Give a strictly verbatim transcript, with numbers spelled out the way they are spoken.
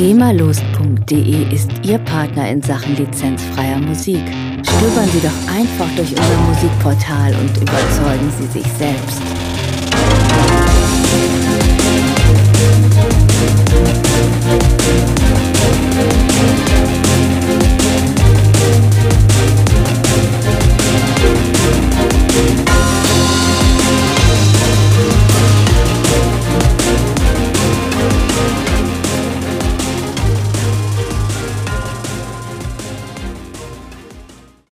GEMALost punkt de ist Ihr Partner in Sachen lizenzfreier Musik. Stöbern Sie doch einfach durch unser Musikportal und überzeugen Sie sich selbst.